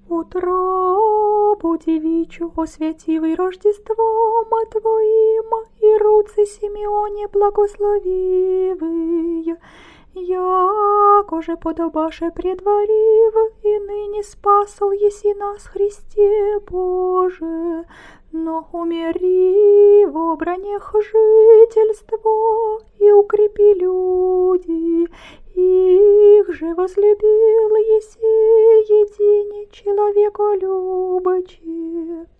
Утробу девичью освятивый Рождеством Твоим, и руцы Симеоне благословивые, якоже подобаше предварив, и ныне спасал еси нас, Христе Боже, но умери в обранях жительство, и укрепи люди, их же возлюбил еси едине человеколюбоче.